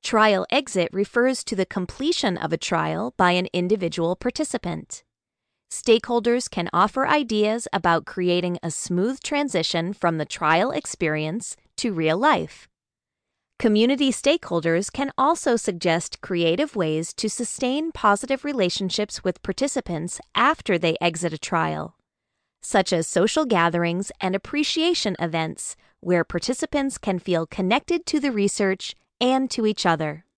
Trial exit refers to the completion of a trial by an individual participant. Stakeholders can offer ideas about creating a smooth transition from the trial experience to real life. Community stakeholders can also suggest creative ways to sustain positive relationships with participants after they exit a trial, such as social gatherings and appreciation events where participants can feel connected to the research and to each other.